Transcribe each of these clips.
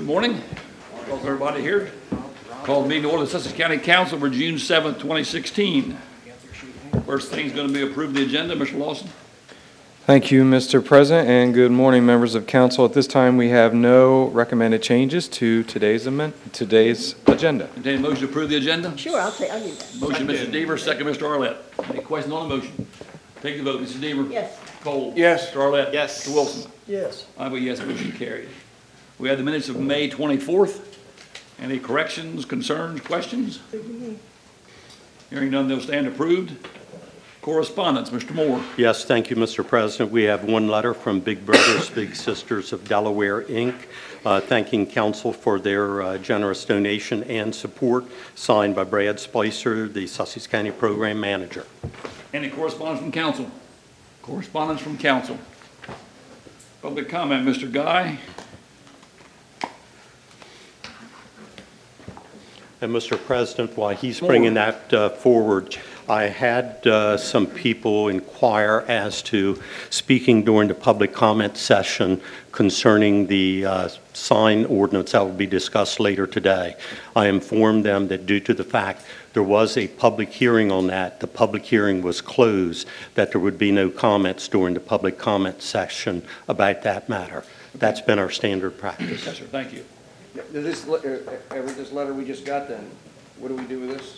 Good morning. Welcome everybody here. Call the meeting to order the Sussex County Council for June 7th, 2016. First thing is going to be approving the agenda. Mr. Lawson. Thank you, Mr. President, and good morning, members of council. At this time, we have no recommended changes to today's agenda. Entertain a motion to approve the agenda? Sure, I'll do that. Motion, Mrs. Deaver, second, Mr. Arlett. Any questions on the motion? Take the vote. Mrs. Deaver? Yes. Cole? Yes. Mr. Arlett? Yes. Mr. Wilson? Yes. I vote yes, motion carried. We have the minutes of May 24th. Any corrections, concerns, questions? Hearing none, they'll stand approved. Correspondence, Mr. Moore. Yes, thank you, Mr. President. We have one letter from Big Brothers Big Sisters of Delaware, Inc., thanking council for their generous donation and support, signed by Brad Spicer, the Sussex County Program Manager. Any correspondence from council? Correspondence from council. Public comment, Mr. Guy. And Mr. President, while he's bringing that forward, I had some people inquire as to speaking during the public comment session concerning the sign ordinance that will be discussed later today. I informed them that due to the fact there was a public hearing on that, the public hearing was closed, that there would be no comments during the public comment session about that matter. That's been our standard practice. Yes, sir. Thank you. This letter we just got then, what do we do with this?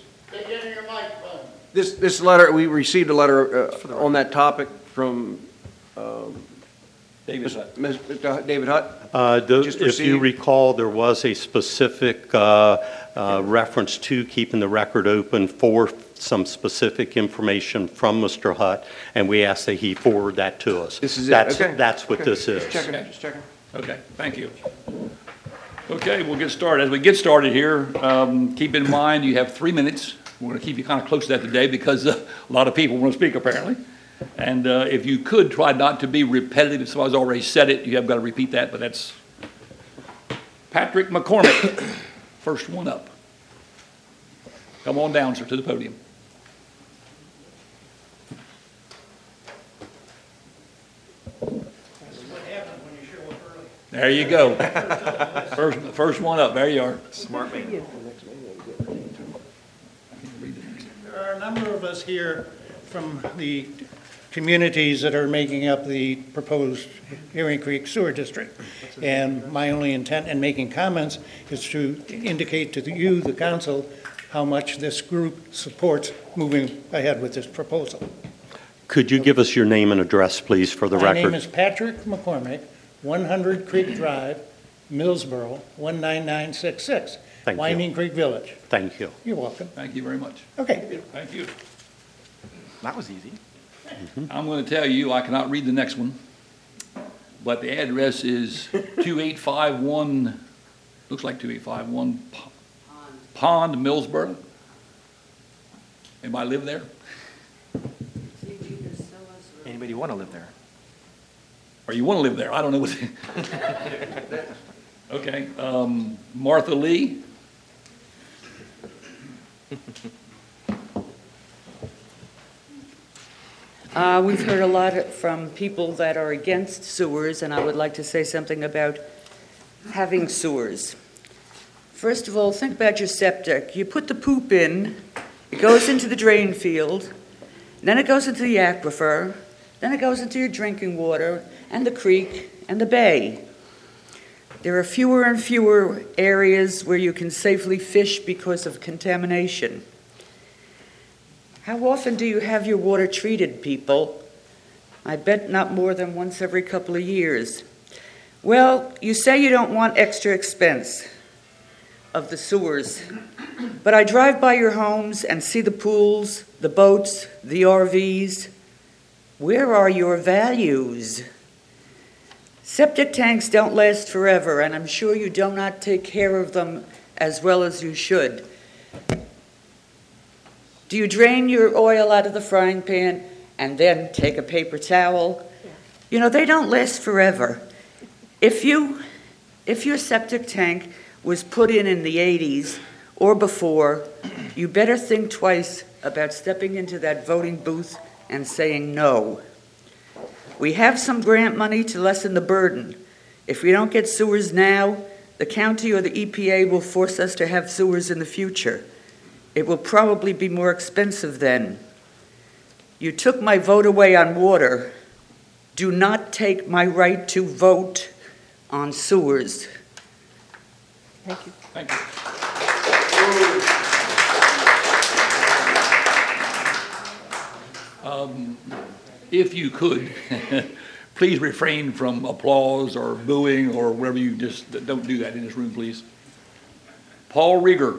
This letter, we received a letter on that topic from David Hutt. Mr. David Hutt. If you recall, there was a specific reference to keeping the record open for some specific information from Mr. Hutt, and we asked that he forward that to us. This is that's, it? Okay. That's what this is. Just checking. Okay, thank you. Okay, we'll get started. As we get started here, keep in mind you have 3 minutes. We're going to keep you kind of close to that today because a lot of people want to speak apparently. And if you could try not to be repetitive, if somebody's already said it, you have got to repeat that, but that's Patrick McCormick, first one up. Come on down, sir, to the podium. There you go. First one up. There you are. Smart man. There are a number of us here from the communities that are making up the proposed Ewing Creek Sewer District. And my only intent in making comments is to indicate to you, the council, how much this group supports moving ahead with this proposal. Could you give us your name and address, please, for the record? My name is Patrick McCormick, 100 Creek Drive, Millsboro, 19966. Thank you. Winding Creek Village. Thank you. You're welcome. Thank you very much. Okay. Thank you. That was easy. I'm going to tell you, I cannot read the next one, but the address is 2851, looks like 2851 Pond, Millsboro. Anybody live there? Anybody want to live there? Or you want to live there? I don't know what. Okay. Martha Lee. We've heard a lot from people that are against sewers, and I would like to say something about having sewers. First of all, think about your septic. You put the poop in, it goes into the drain field, then it goes into the aquifer, then it goes into your drinking water, and the creek, and the bay. There are fewer and fewer areas where you can safely fish because of contamination. How often do you have your water treated, people? I bet not more than once every couple of years. Well, you say you don't want extra expense of the sewers, but I drive by your homes and see the pools, the boats, the RVs. Where are your values? Septic tanks don't last forever, and I'm sure you do not take care of them as well as you should. Do you drain your oil out of the frying pan and then take a paper towel? You know, they don't last forever. If your septic tank was put in the 80s or before, you better think twice about stepping into that voting booth and saying no. We have some grant money to lessen the burden. If we don't get sewers now, the county or the EPA will force us to have sewers in the future. It will probably be more expensive then. You took my vote away on water. Do not take my right to vote on sewers. Thank you. Thank you. If you could, please refrain from applause or booing or whatever. You just don't do that in this room, please. Paul Rieger.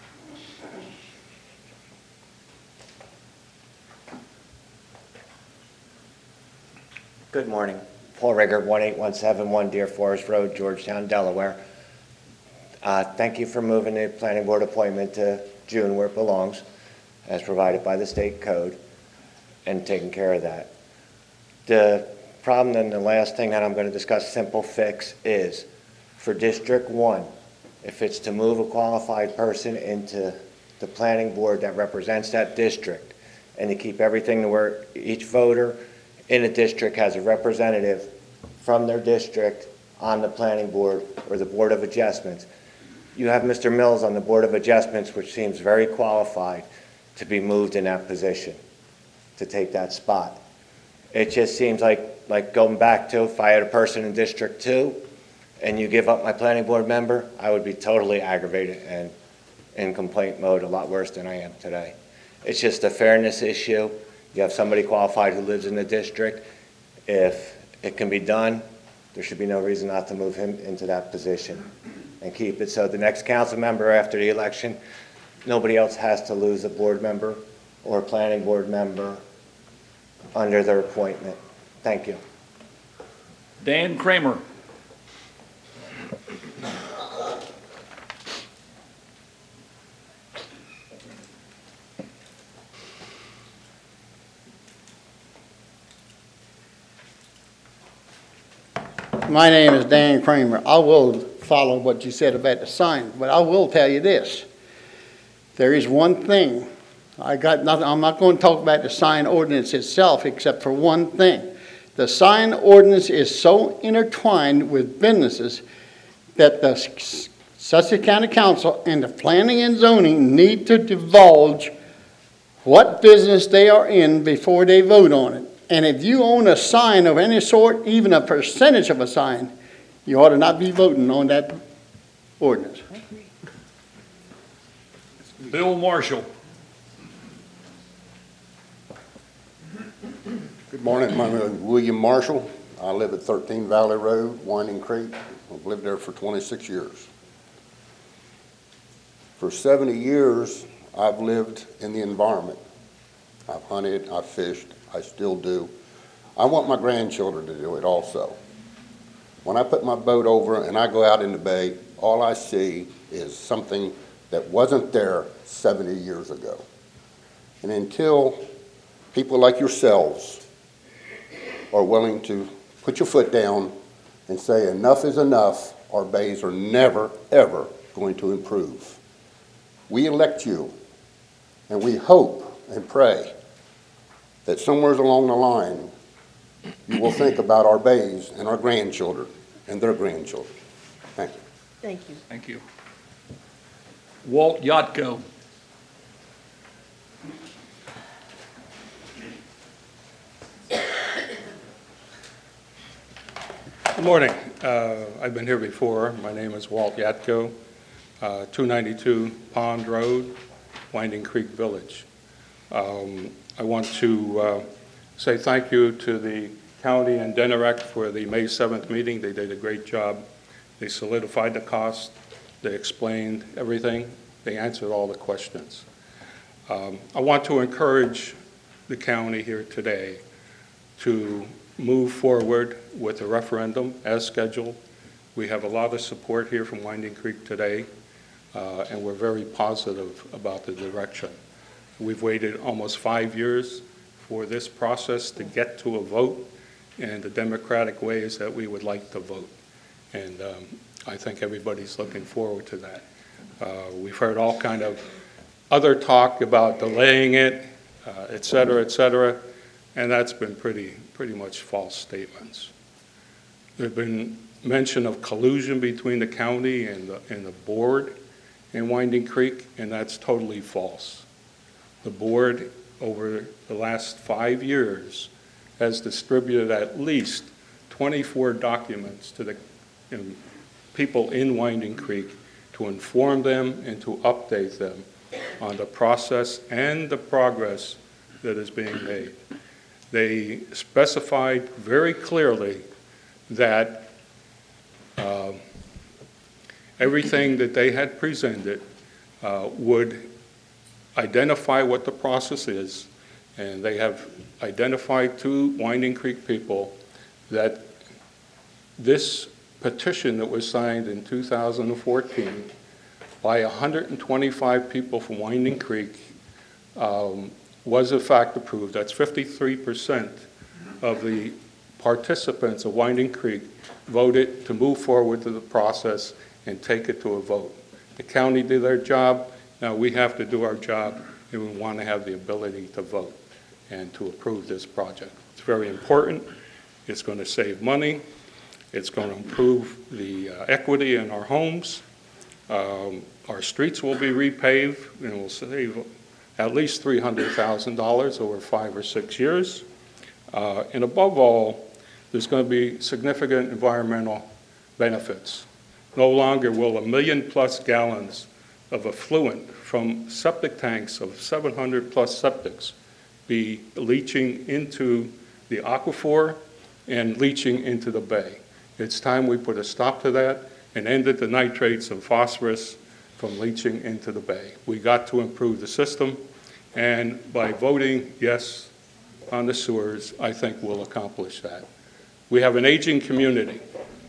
Good morning. Paul Rieger, 18171 Deer Forest Road, Georgetown, Delaware. Thank you for moving the planning board appointment to June where it belongs, as provided by the state code, and taking care of that. The problem, and the last thing that I'm going to discuss, simple fix, is for District 1, if it's to move a qualified person into the planning board that represents that district, and to keep everything to where each voter in a district has a representative from their district on the planning board or the Board of Adjustments. You have Mr. Mills on the Board of Adjustments, which seems very qualified to be moved in that position, to take that spot. It just seems like going back to if I had a person in District 2 and you give up my planning board member, I would be totally aggravated and in complaint mode, a lot worse than I am today. It's just a fairness issue. You have somebody qualified who lives in the district. If it can be done, there should be no reason not to move him into that position and keep it so the next council member after the election, nobody else has to lose a board member or a planning board member under their appointment. Thank you. Dan Kramer. My name is Dan Kramer. I will follow what you said about the sign, but I will tell you this. There is one thing. I'm not going to talk about the sign ordinance itself except for one thing. The sign ordinance is so intertwined with businesses that the Sussex County Council and the Planning and Zoning need to divulge what business they are in before they vote on it. And if you own a sign of any sort, even a percentage of a sign, you ought to not be voting on that ordinance. Bill Marshall. Good morning. My name is William Marshall. I live at 13 Valley Road, Winding Creek. I've lived there for 26 years. For 70 years, I've lived in the environment. I've hunted, I've fished, I still do. I want my grandchildren to do it also. When I put my boat over and I go out in the bay, all I see is something that wasn't there 70 years ago. And until people like yourselves are willing to put your foot down and say enough is enough, our bays are never, ever going to improve. We elect you, and we hope and pray that somewhere along the line you will think about our bays and our grandchildren and their grandchildren. Thank you. Thank you. Thank you. Walt Yatko. Good morning. I've been here before. My name is Walt Yatko, 292 Pond Road, Winding Creek Village. I want to say thank you to the county and DENEREC for the May 7th meeting. They did a great job. They solidified the cost. They explained everything. They answered all the questions. I want to encourage the county here today to move forward with the referendum as scheduled. We have a lot of support here from Winding Creek today, and we're very positive about the direction. We've waited almost 5 years for this process to get to a vote in the democratic ways that we would like to vote. And I think everybody's looking forward to that. We've heard all kind of other talk about delaying it, et cetera, and that's been pretty much false statements. There have been mention of collusion between the county and the board in Winding Creek, and that's totally false. The board, over the last 5 years, has distributed at least 24 documents to the people in Winding Creek to inform them and to update them on the process and the progress that is being made. They specified very clearly that everything that they had presented would identify what the process is, and they have identified to Winding Creek people that this petition that was signed in 2014 by 125 people from Winding Creek was in fact approved. That's 53% of the participants of Winding Creek voted to move forward to the process and take it to a vote. The county did their job. Now we have to do our job, and we want to have the ability to vote and to approve this project. It's very important. It's going to save money. It's going to improve the equity in our homes. Our streets will be repaved, and we'll save at least $300,000 over 5 or 6 years. And above all, there's going to be significant environmental benefits. No longer will 1 million plus gallons of effluent from septic tanks of 700 plus septics be leaching into the aquifer and leaching into the bay. It's time we put a stop to that and ended the nitrates and phosphorus from leaching into the bay. We got to improve the system, and by voting yes on the sewers, I think we'll accomplish that. We have an aging community,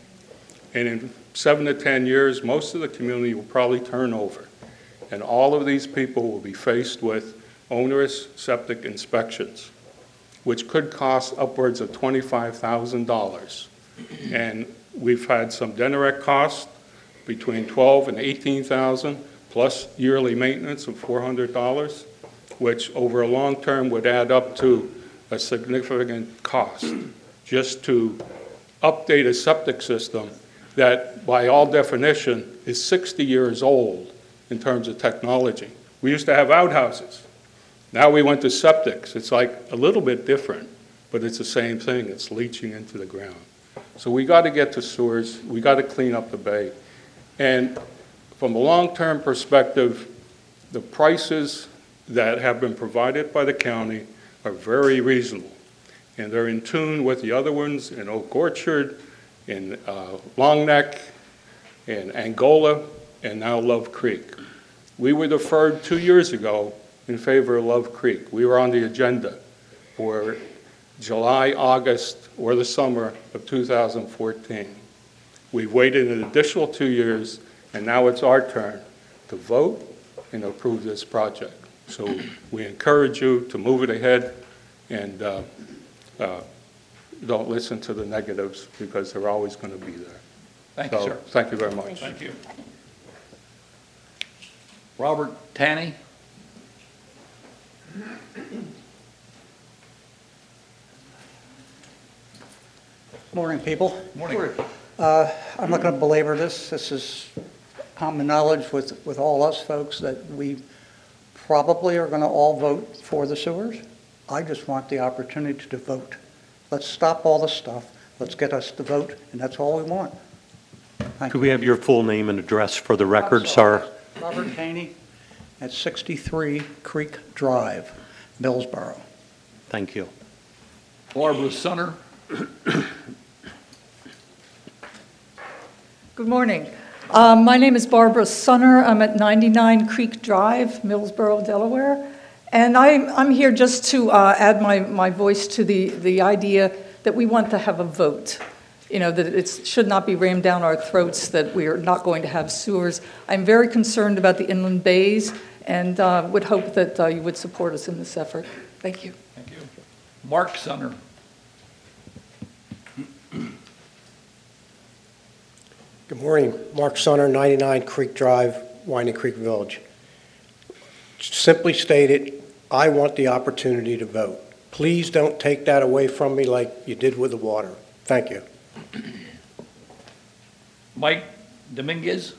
and in 7 to 10 years, most of the community will probably turn over, and all of these people will be faced with onerous septic inspections, which could cost upwards of $25,000. And we've had some Denarec costs between $12,000 and $18,000, plus yearly maintenance of $400, which over a long term would add up to a significant cost just to update a septic system that, by all definition, is 60 years old in terms of technology. We used to have outhouses. Now we went to septics. It's like a little bit different, but it's the same thing. It's leaching into the ground. So we got to get to sewers. We got to clean up the bay. And from a long-term perspective, the prices that have been provided by the county are very reasonable. And they're in tune with the other ones in Oak Orchard, in Long Neck, in Angola, and now Love Creek. We were deferred 2 years ago in favor of Love Creek. We were on the agenda for July, August, or the summer of 2014. We've waited an additional 2 years, and now it's our turn to vote and approve this project. So we encourage you to move it ahead and don't listen to the negatives, because they're always going to be there. Thank you, sir. Thank you very much. Thank you. Robert Tanney. Morning, people. Morning. I'm not going to belabor this. This is common knowledge with all us folks that we probably are going to all vote for the sewers. I just want the opportunity to vote. Let's stop all the stuff. Let's get us to vote, and that's all we want. Thank Could you. we have your full name and address for the record, sir? Robert Haney at 63 Creek Drive, Millsboro. Thank you. Barbara Sunner. Good morning. My name is Barbara Sunner. I'm at 99 Creek Drive, Millsboro, Delaware. And I'm here just to add my voice to the idea that we want to have a vote. You know, that it should not be rammed down our throats that we are not going to have sewers. I'm very concerned about the inland bays and would hope that you would support us in this effort. Thank you. Thank you. Mark Sunner. Good morning. Mark Sunner, 99 Creek Drive, Winding Creek Village. Simply stated, I want the opportunity to vote. Please don't take that away from me like you did with the water. Thank you. Mike Dominguez?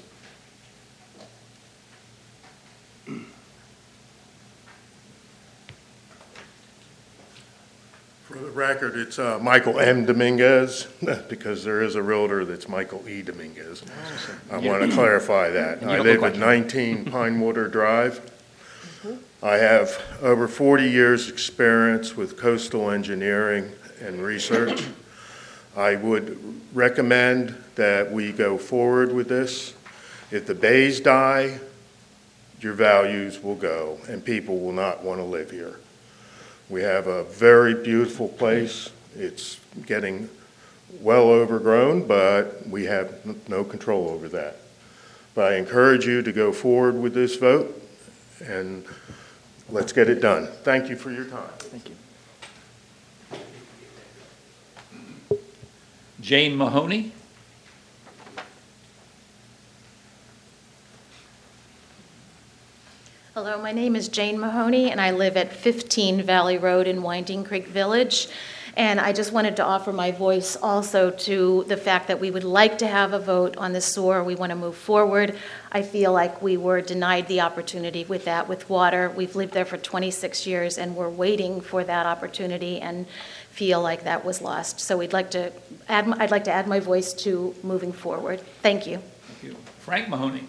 For the record, it's Michael M. Dominguez, because there is a realtor that's Michael E. Dominguez. I want to clarify that. And I you don't live look at like 19 Pine Water Drive. I have over 40 years' experience with coastal engineering and research. I would recommend that we go forward with this. If the bays die, your values will go, and people will not want to live here. We have a very beautiful place. It's getting well overgrown, but we have no control over that. But I encourage you to go forward with this vote, and let's get it done. Thank you for your time. Thank you. Jane Mahoney? Hello, my name is Jane Mahoney, and I live at 15 Valley Road in Winding Creek Village. And I just wanted to offer my voice also to the fact that we would like to have a vote on the sewer. We want to move forward. I feel like we were denied the opportunity with that, with water. We've lived there for 26 years, and we're waiting for that opportunity and feel like that was lost. So I'd like to add my voice to moving forward. Thank you. Thank you. Frank Mahoney?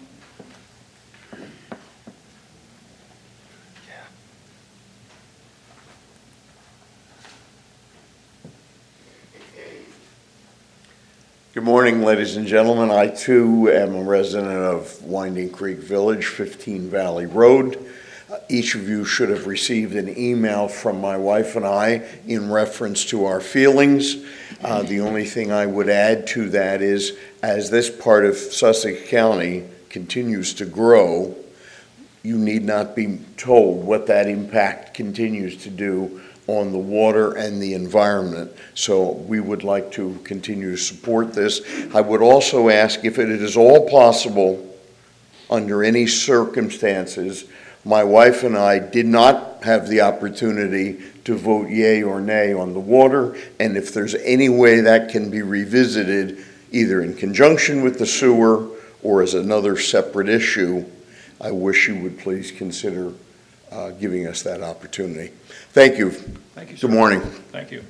Good morning, ladies and gentlemen. I, too, am a resident of Winding Creek Village, 15 Valley Road. Each of you should have received an email from my wife and I in reference to our feelings. The only thing I would add to that is, as this part of Sussex County continues to grow, you need not be told what that impact continues to do on the water and the environment. So we would like to continue to support this. I would also ask if it is all possible, under any circumstances, my wife and I did not have the opportunity to vote yea or nay on the water, and if there's any way that can be revisited, either in conjunction with the sewer or as another separate issue, I wish you would please consider giving us that opportunity. Thank you. Thank you, sir. Good morning. Thank you.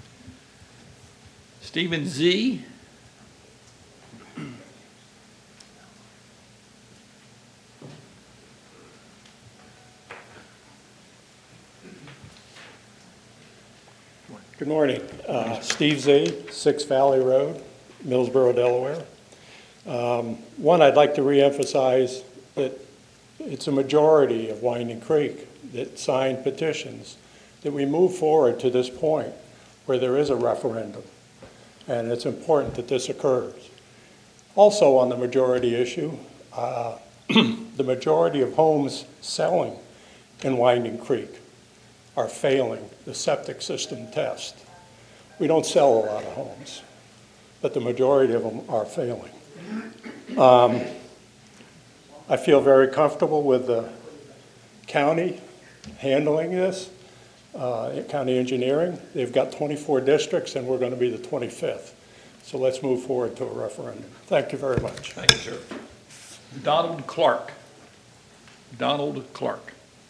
Stephen Z. Good morning. Steve Z., 6 Valley Road, Millsboro, Delaware. One, I'd like to reemphasize that it's a majority of Winding Creek that signed petitions that we move forward to this point where there is a referendum, and it's important that this occurs. Also on the majority issue, the majority of homes selling in Winding Creek are failing the septic system test. We don't sell a lot of homes, but the majority of them are failing. I feel very comfortable with the county handling this, county engineering. They've got 24 districts, and we're going to be the 25th. So let's move forward to a referendum. Thank you very much. Thank you, sir. Donald Clark. Donald Clark.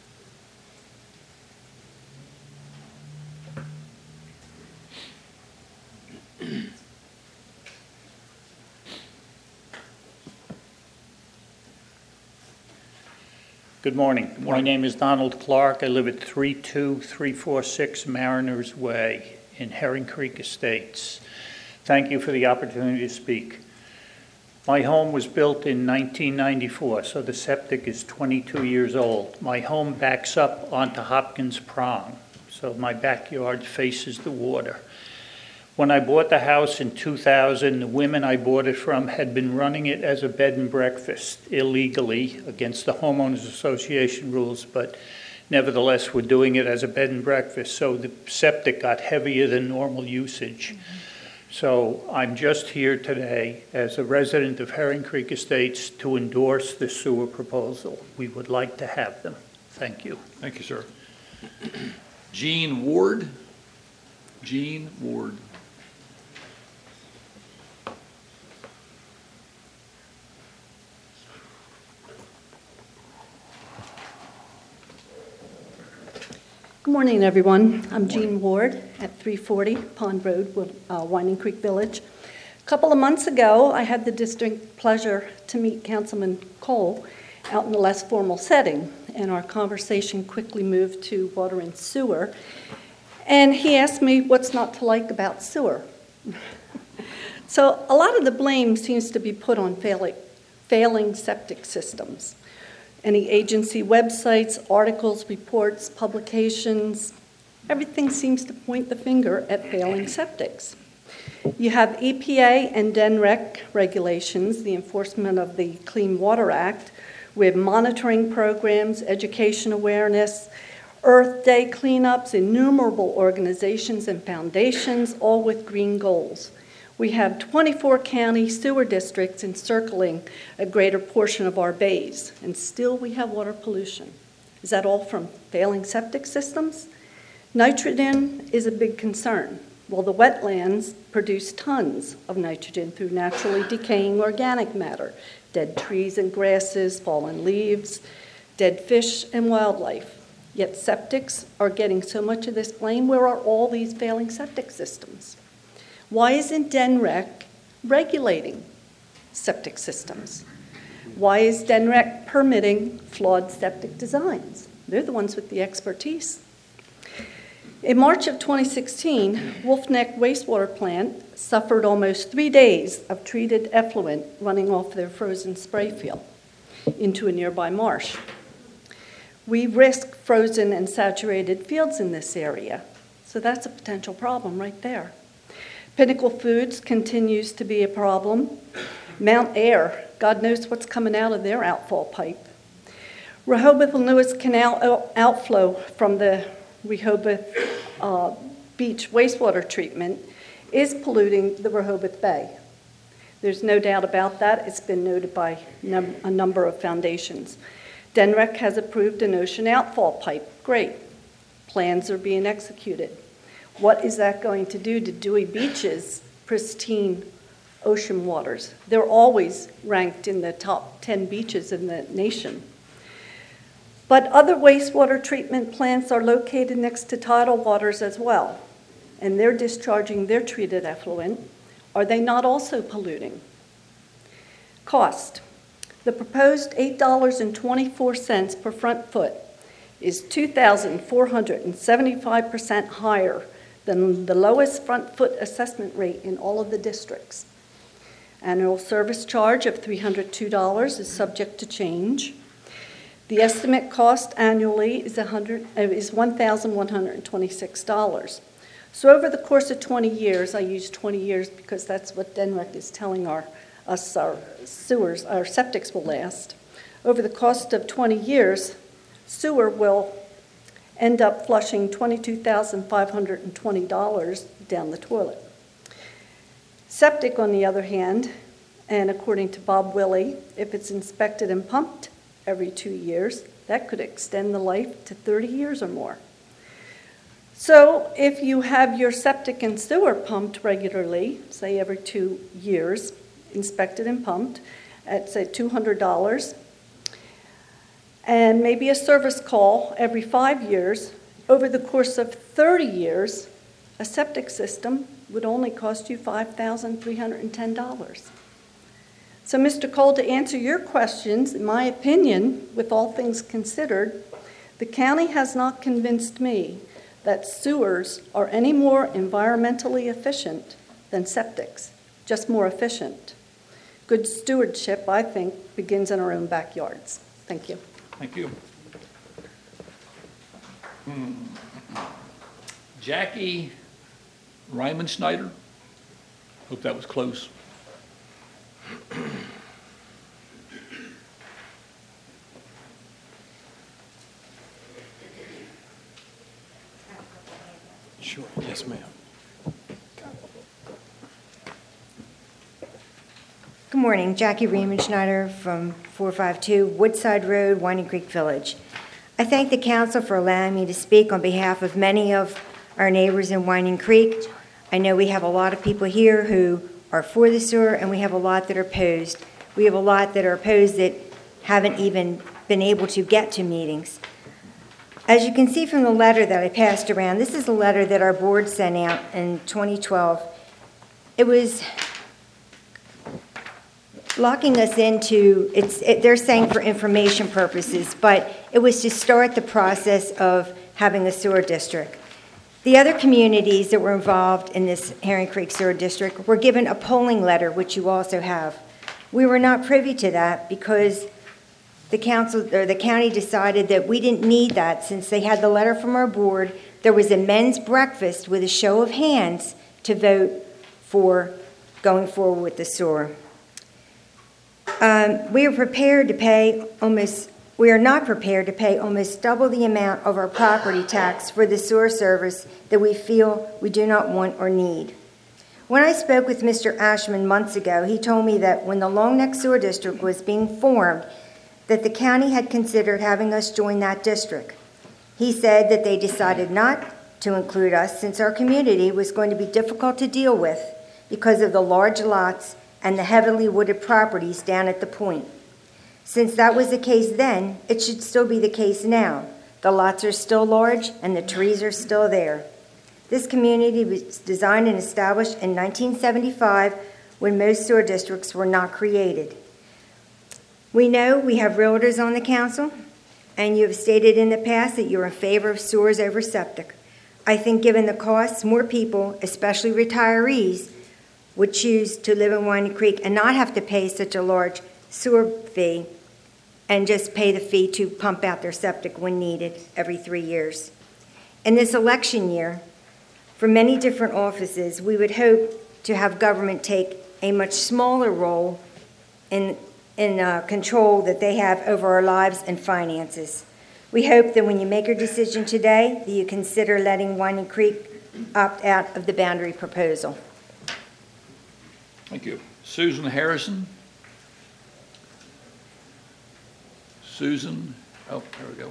Good morning. My name is Donald Clark. I live at 32346 Mariners Way in Herring Creek Estates. Thank you for the opportunity to speak. My home was built in 1994, so the septic is 22 years old. My home backs up onto Hopkins Prong, so my backyard faces the water. When I bought the house in 2000, the women I bought it from had been running it as a bed and breakfast illegally against the Homeowners Association rules, but nevertheless were doing it as a bed and breakfast, so the septic got heavier than normal usage. So I'm just here today as a resident of Herring Creek Estates to endorse the sewer proposal. We would like to have them. Thank you. Thank you, sir. Jean Ward. Jean Ward. morning, everyone. I'm Jean Ward at 340 Pond Road, Winding Creek Village. A couple of months ago, I had the distinct pleasure to meet Councilman Cole out in a less formal setting, and our conversation quickly moved to water and sewer. And he asked me what's not to like about sewer. So a lot of the blame seems to be put on failing septic systems. Any agency websites, articles, reports, publications, everything seems to point the finger at failing septics. You have EPA and DNREC regulations, the enforcement of the Clean Water Act, with monitoring programs, education awareness, Earth Day cleanups, innumerable organizations and foundations, all with green goals. We have 24 county sewer districts encircling a greater portion of our bays, and still we have water pollution. Is that all from failing septic systems? Nitrogen is a big concern. Well, the wetlands produce tons of nitrogen through naturally decaying organic matter, dead trees and grasses, fallen leaves, dead fish and wildlife. Yet septics are getting so much of this blame. Where are all these failing septic systems? Why isn't DNREC regulating septic systems? Why is DNREC permitting flawed septic designs? They're the ones with the expertise. In March of 2016, Wolf Neck Wastewater Plant suffered almost 3 days of treated effluent running off their frozen spray field into a nearby marsh. We risk frozen and saturated fields in this area, so that's a potential problem right there. Pinnacle Foods continues to be a problem. Mount Air, God knows what's coming out of their outfall pipe. Rehoboth and Lewis Canal outflow from the Rehoboth Beach wastewater treatment is polluting the Rehoboth Bay. There's no doubt about that. It's been noted by a number of foundations. DNREC has approved an ocean outfall pipe. Great. Plans are being executed. What is that going to do to Dewey Beach's pristine ocean waters? They're always ranked in the top 10 beaches in the nation. But other wastewater treatment plants are located next to tidal waters as well, and they're discharging their treated effluent. Are they not also polluting? Cost. The proposed $8.24 per front foot is 2,475% higher than the lowest front foot assessment rate in all of the districts. Annual service charge of $302 is subject to change. The estimate cost annually is $1,126. So over the course of 20 years, I use 20 years because that's what DNREC is telling our sewers, our septics will last. Over the cost of 20 years, sewer will end up flushing $22,520 down the toilet. Septic, on the other hand, and according to Bob Willey, if it's inspected and pumped every 2 years, that could extend the life to 30 years or more. So if you have your septic and sewer pumped regularly, say every 2 years, inspected and pumped, at say $200, and maybe a service call every 5 years, over the course of 30 years, a septic system would only cost you $5,310. So, Mr. Cole, to answer your questions, in my opinion, with all things considered, the county has not convinced me that sewers are any more environmentally efficient than septics, just more efficient. Good stewardship, I think, begins in our own backyards. Thank you. Thank you. Jackie Ryman Snyder. Hope that was close. Sure. Yes, ma'am. Good morning. Jackie Riemenschneider from 452 Woodside Road, Winding Creek Village. I thank the council for allowing me to speak on behalf of many of our neighbors in Winding Creek. I know we have a lot of people here who are for the sewer, and we have a lot that are opposed. We have a lot that are opposed that haven't even been able to get to meetings. As you can see from the letter that I passed around, this is a letter that our board sent out in 2012. It was locking us into, they're saying for information purposes, but it was to start the process of having a sewer district. The other communities that were involved in this Herring Creek Sewer District were given a polling letter, which you also have. We were not privy to that because the county decided that we didn't need that since they had the letter from our board. There was a men's breakfast with a show of hands to vote for going forward with the sewer. We are not prepared to pay almost double the amount of our property tax for the sewer service that we feel we do not want or need. When I spoke with Mr. Ashman months ago, he told me that when the Long Neck Sewer District was being formed, that the county had considered having us join that district. He said that they decided not to include us since our community was going to be difficult to deal with because of the large lots and the heavily wooded properties down at the point. Since that was the case then, it should still be the case now. The lots are still large and the trees are still there. This community was designed and established in 1975 when most sewer districts were not created. We know we have realtors on the council, and you have stated in the past that you're in favor of sewers over septic. I think given the costs, more people, especially retirees, would choose to live in Winding Creek and not have to pay such a large sewer fee and just pay the fee to pump out their septic when needed every 3 years. In this election year, for many different offices, we would hope to have government take a much smaller role in control that they have over our lives and finances. We hope that when you make your decision today, that you consider letting Winding Creek opt out of the boundary proposal. Thank you. Susan Harrison. Susan, oh, there we go.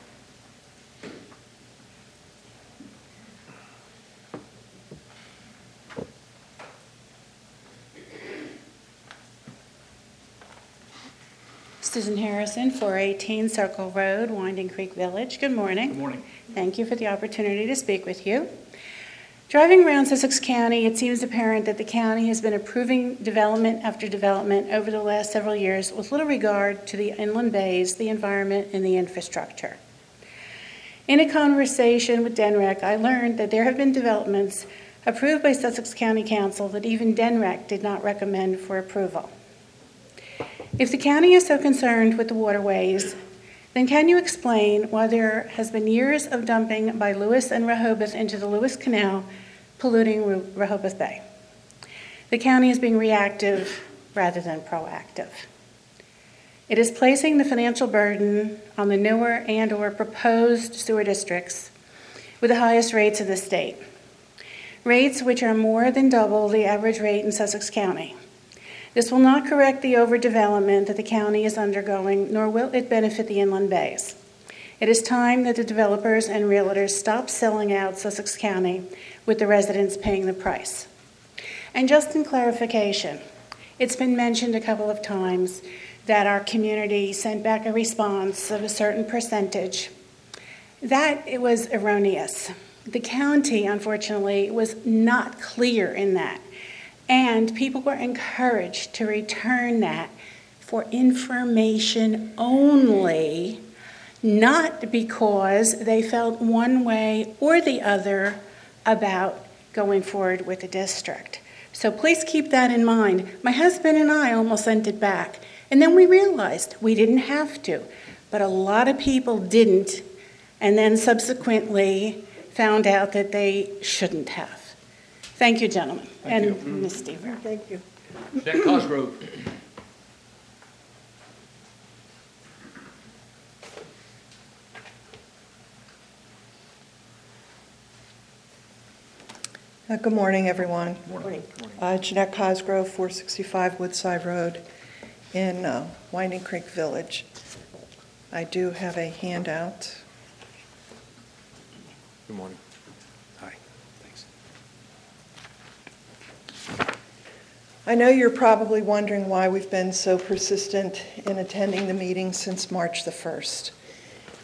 Susan Harrison, 418 Circle Road, Winding Creek Village. Good morning. Good morning. Thank you for the opportunity to speak with you. Driving around Sussex County, it seems apparent that the county has been approving development after development over the last several years with little regard to the inland bays, the environment, and the infrastructure. In a conversation with DENREC, I learned that there have been developments approved by Sussex County Council that even DENREC did not recommend for approval. If the county is so concerned with the waterways, then can you explain why there has been years of dumping by Lewis and Rehoboth into the Lewis Canal, polluting Rehoboth Bay? The county is being reactive rather than proactive. It is placing the financial burden on the newer and/or proposed sewer districts with the highest rates in the state, rates which are more than double the average rate in Sussex County. This will not correct the overdevelopment that the county is undergoing, nor will it benefit the inland bays. It is time that the developers and realtors stop selling out Sussex County with the residents paying the price. And just in clarification, it's been mentioned a couple of times that our community sent back a response of a certain percentage. That it was erroneous. The county, unfortunately, was not clear in that. And people were encouraged to return that for information only, not because they felt one way or the other about going forward with the district. So please keep that in mind. My husband and I almost sent it back, and then we realized we didn't have to, but a lot of people didn't, and then subsequently found out that they shouldn't have. Thank you, gentlemen. Thank and you. Ms. Stever. Thank you. Jack Cosgrove. Good morning, everyone. Good morning. Jeanette Cosgrove, 465 Woodside Road in Winding Creek Village. I do have a handout. Good morning. Hi, thanks. I know you're probably wondering why we've been so persistent in attending the meeting since March the 1st.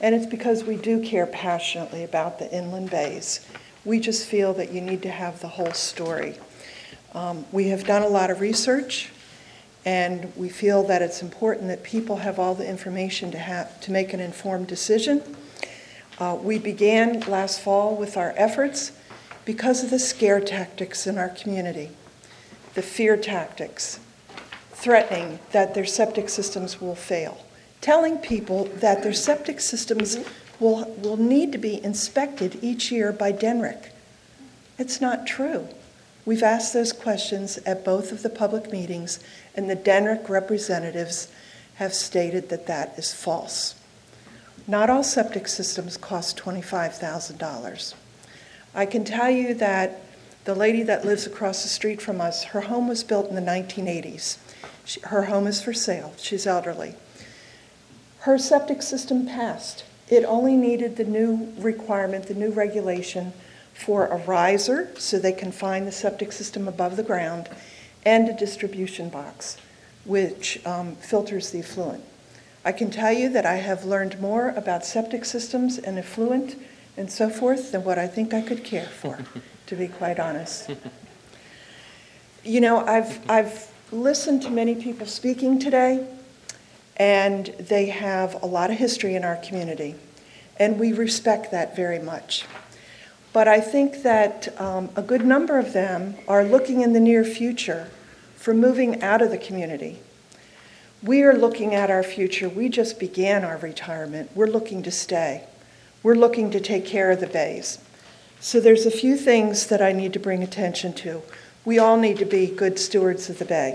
And it's because we do care passionately about the inland bays. We just feel that you need to have the whole story. We have done a lot of research, and we feel that it's important that people have all the information to make an informed decision. We began last fall with our efforts because of the scare tactics in our community, the fear tactics, threatening that their septic systems will fail, telling people that their septic systems will need to be inspected each year by DENRIC. It's not true. We've asked those questions at both of the public meetings, and the DENRIC representatives have stated that that is false. Not all septic systems cost $25,000. I can tell you that the lady that lives across the street from us, her home was built in the 1980s. Her home is for sale. She's elderly. Her septic system passed. It only needed the new requirement, the new regulation for a riser so they can find the septic system above the ground, and a distribution box, which filters the effluent. I can tell you that I have learned more about septic systems and effluent and so forth than what I think I could care for, to be quite honest. You know, I've listened to many people speaking today, and they have a lot of history in our community, and we respect that very much. But I think that a good number of them are looking in the near future for moving out of the community. We are looking at our future. We just began our retirement. We're looking to stay. We're looking to take care of the bays. So there's a few things that I need to bring attention to. We all need to be good stewards of the bay.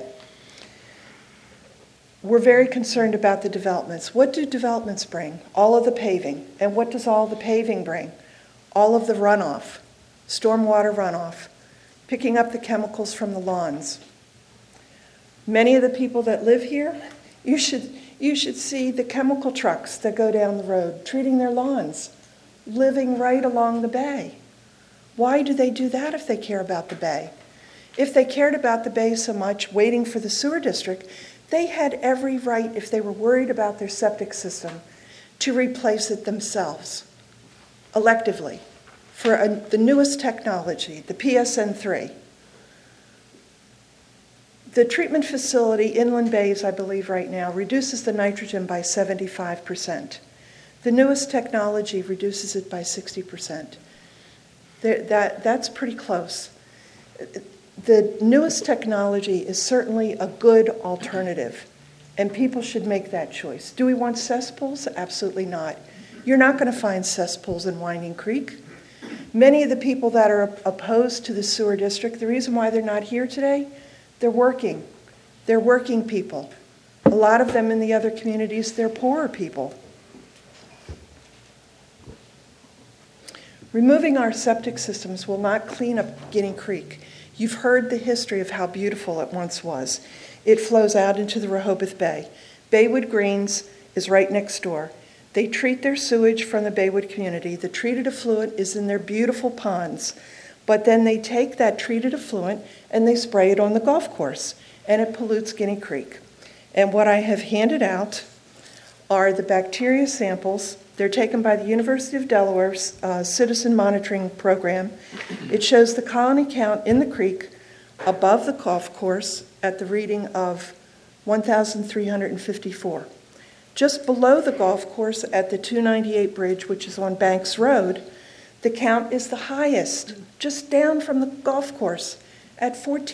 We're very concerned about the developments. What do developments bring? All of the paving. And what does all the paving bring? All of the runoff, stormwater runoff, picking up the chemicals from the lawns. Many of the people that live here, you should see the chemical trucks that go down the road treating their lawns, living right along the bay. Why do they do that if they care about the bay? If they cared about the bay so much, waiting for the sewer district, they had every right, if they were worried about their septic system, to replace it themselves, electively, for the newest technology, the PSN3. The treatment facility, Inland Bays, I believe right now, reduces the nitrogen by 75%. The newest technology reduces it by 60%. That's pretty close. The newest technology is certainly a good alternative, and people should make that choice. Do we want cesspools? Absolutely not. You're not going to find cesspools in Winding Creek. Many of the people that are opposed to the sewer district, the reason why they're not here today, they're working. They're working people. A lot of them in the other communities, they're poorer people. Removing our septic systems will not clean up Guinea Creek. You've heard the history of how beautiful it once was. It flows out into the Rehoboth Bay. Baywood Greens is right next door. They treat their sewage from the Baywood community. The treated effluent is in their beautiful ponds. But then they take that treated effluent and they spray it on the golf course, and it pollutes Guinea Creek. And what I have handed out are the bacteria samples. They're taken by the University of Delaware's Citizen Monitoring Program. It shows the colony count in the creek above the golf course at the reading of 1,354. Just below the golf course at the 298 bridge, which is on Banks Road, the count is the highest, just down from the golf course at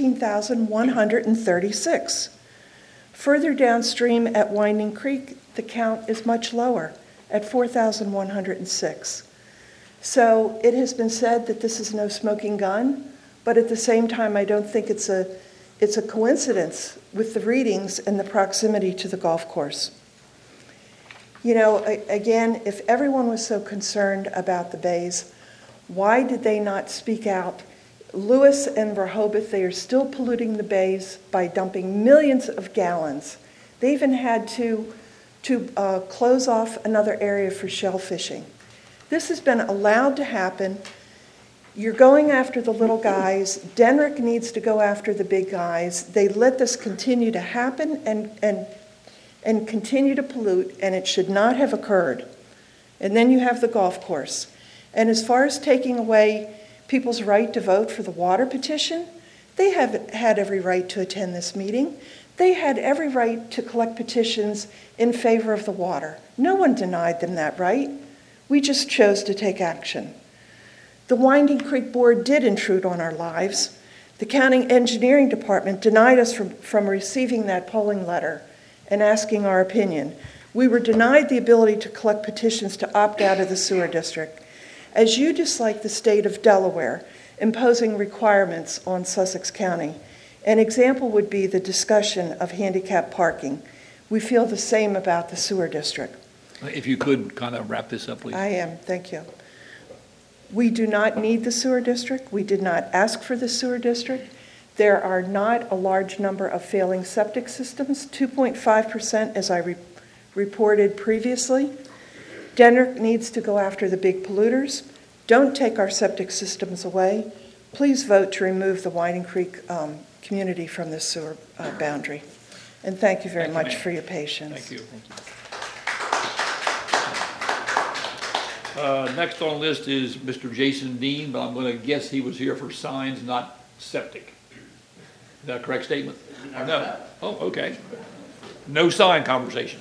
14,136. Further downstream at Winding Creek, the count is much lower at 4,106. So it has been said that this is no smoking gun, but at the same time, I don't think it's a coincidence with the readings and the proximity to the golf course. You know, again, if everyone was so concerned about the bays, why did they not speak out? Lewis and Rehoboth, they are still polluting the bays by dumping millions of gallons. They even had to close off another area for shell fishing. This has been allowed to happen. You're going after the little guys. DENRIC needs to go after the big guys. They let this continue to happen and continue to pollute, and it should not have occurred. And then you have the golf course. And as far as taking away people's right to vote for the water petition, they have had every right to attend this meeting. They had every right to collect petitions in favor of the water. No one denied them that right. We just chose to take action. The Winding Creek Board did intrude on our lives. The county engineering department denied us from receiving that polling letter and asking our opinion. We were denied the ability to collect petitions to opt out of the sewer district. As you dislike the state of Delaware imposing requirements on Sussex County, an example would be the discussion of handicap parking. We feel the same about the sewer district. If you could kind of wrap this up, please. I am, thank you. We do not need the sewer district. We did not ask for the sewer district. There are not a large number of failing septic systems, 2.5% as I reported previously. Denver needs to go after the big polluters. Don't take our septic systems away. Please vote to remove the Winding Creek community from the sewer boundary. And thank you very much for your patience. Thank you. Next on the list is Mr. Jason Dean, but I'm going to guess he was here for signs, not septic. Is that a correct statement? No. Oh, okay. No sign conversation.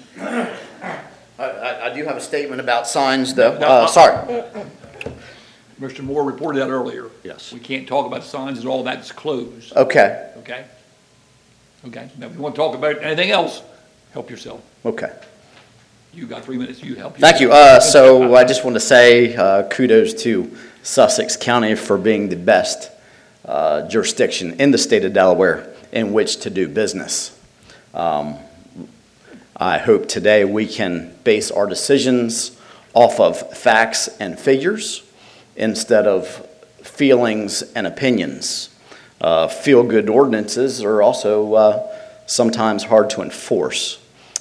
I do have a statement about signs, though. Sorry. Mr. Moore reported that earlier. Yes. We can't talk about signs at all. That's closed. Okay. Okay? Okay. Now, if you want to talk about anything else, help yourself. Okay. You got 3 minutes. You help. Thank you. So I just want to say kudos to Sussex County for being the best jurisdiction in the state of Delaware in which to do business. I hope today we can base our decisions off of facts and figures instead of feelings and opinions. Feel-good ordinances are also sometimes hard to enforce.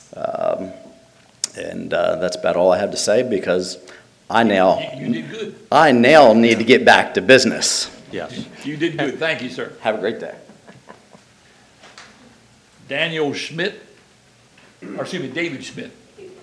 And that's about all I have to say because I now need to get back to business. Yes. You did good. Thank you, sir. Have a great day. Daniel Schmidt, or excuse me, David Schmidt.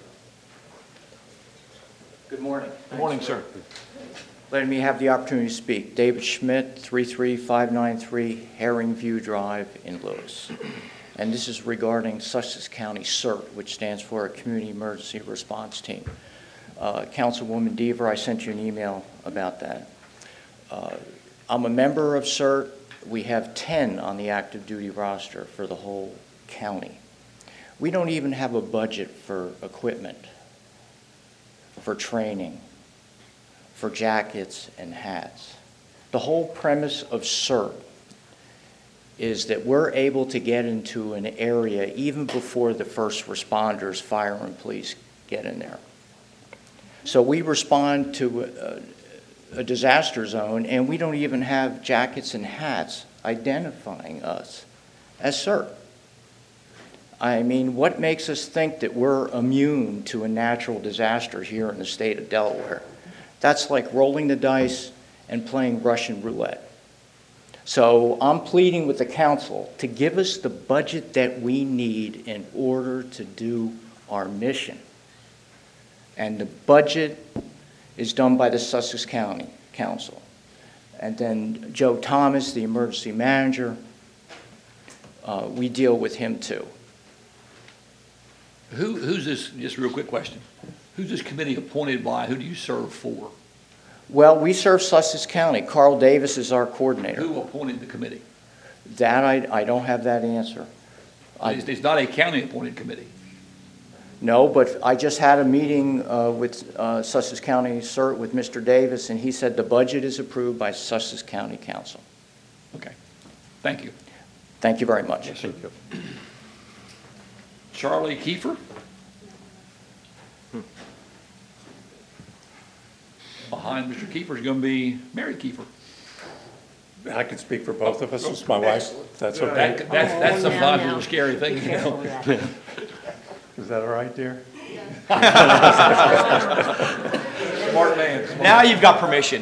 Good morning. Good morning, sir. Letting me have the opportunity to speak. David Schmidt, 33593 Herring View Drive in Lewis. And this is regarding Sussex County CERT, which stands for a Community Emergency Response Team. Councilwoman Deaver, I sent you an email about that. I'm a member of CERT. We have 10 on the active duty roster for the whole county. We don't even have a budget for equipment, for training, for jackets and hats. The whole premise of CERT is that we're able to get into an area even before the first responders, fire and police, get in there. So we respond to a disaster zone, and we don't even have jackets and hats identifying us as CERT. I mean, what makes us think that we're immune to a natural disaster here in the state of Delaware? That's like rolling the dice and playing Russian roulette. So I'm pleading with the council to give us the budget that we need in order to do our mission. And the budget is done by the Sussex County Council. And then Joe Thomas, the emergency manager, we deal with him too. Who's this, just a real quick question, who's this committee appointed by? Who do you serve for? Well, we serve Sussex County. Carl Davis is our coordinator. Who appointed the committee? That I don't have that answer. It's not a county-appointed committee. No, but I just had a meeting with Sussex County CERT with Mr. Davis, and he said the budget is approved by Sussex County Council. Okay. Thank you. Thank you very much. Yes, thank you. Charlie Kiefer? Behind Mr. Kiefer is going to be Mary Kiefer. I can speak for both of us. It's my wife. That's okay. That's sometimes a scary thing, you know. Is that all right, dear? Smart man. Now you've got permission.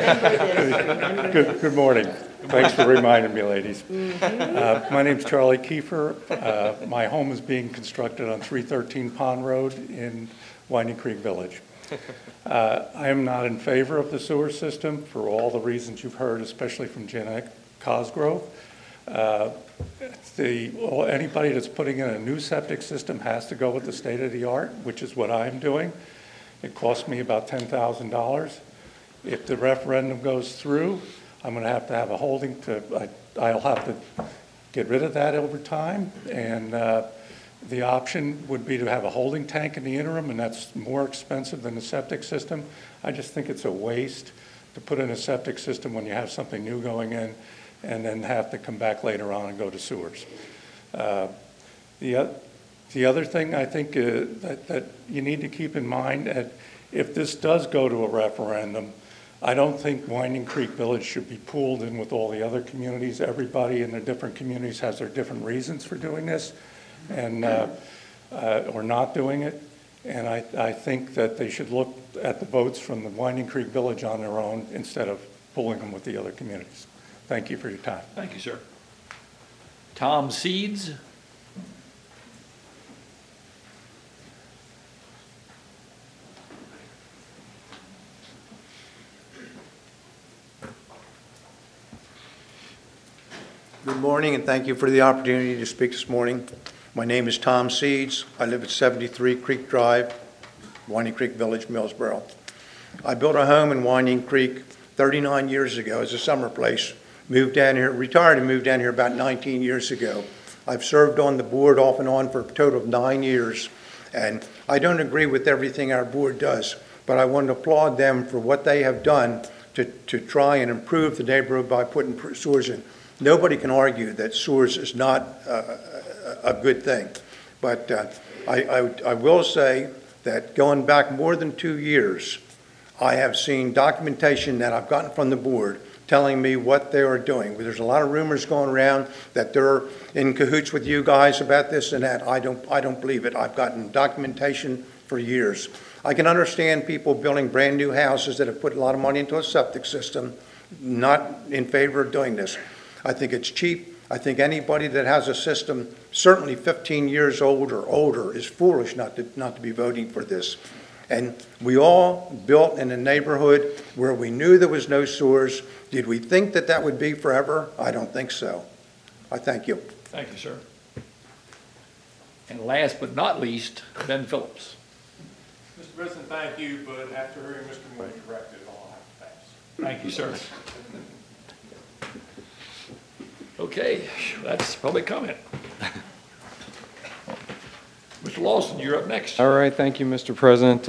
Good morning. Thanks for reminding me, ladies. My name's Charlie Kiefer. My home is being constructed on 313 Pond Road in Winding Creek Village. I am not in favor of the sewer system for all the reasons you've heard, especially from Janet Cosgrove. Anybody that's putting in a new septic system has to go with the state of the art, which is what I'm doing. It cost me about $10,000. If the referendum goes through, I'm going to have a holding I'll have to get rid of that over time, and the option would be to have a holding tank in the interim, and that's more expensive than the septic system. I just think it's a waste to put in a septic system when you have something new going in and then have to come back later on and go to sewers. The other thing I think that you need to keep in mind, if this does go to a referendum, I don't think Winding Creek Village should be pooled in with all the other communities. Everybody in their different communities has their different reasons for doing this and or not doing it. And I think that they should look at the votes from the Winding Creek Village on their own instead of pooling them with the other communities. Thank you for your time. Thank you, sir. Tom Seeds. Good morning, and thank you for the opportunity to speak this morning. My name is Tom Seeds. I live at 73 Creek Drive, Winding Creek Village, Millsboro. I built a home in Winding Creek 39 years ago as a summer place. Moved down here, retired and moved down here about 19 years ago. I've served on the board off and on for a total of 9 years, and I don't agree with everything our board does, but I want to applaud them for what they have done to try and improve the neighborhood by putting sewers in. Nobody can argue that sewers is not a good thing, but I will say that going back more than 2 years, I have seen documentation that I've gotten from the board telling me what they are doing. There's a lot of rumors going around that they're in cahoots with you guys about this and that. I don't believe it. I've gotten documentation for years. I can understand people building brand new houses that have put a lot of money into a septic system, not in favor of doing this. I think it's cheap. I think anybody that has a system, certainly 15 years old or older, is foolish not to be voting for this. And we all built in a neighborhood where we knew there was no sewers. Did we think that that would be forever? I don't think so. I thank you. Thank you, sir. And last but not least, Ben Phillips. Mr. President, thank you, but after hearing Mr. Moore directed, I'll have to pass. Thank you, sir. Okay, that's public comment. Mr. Lawson, you're up next. All right, thank you, Mr. President.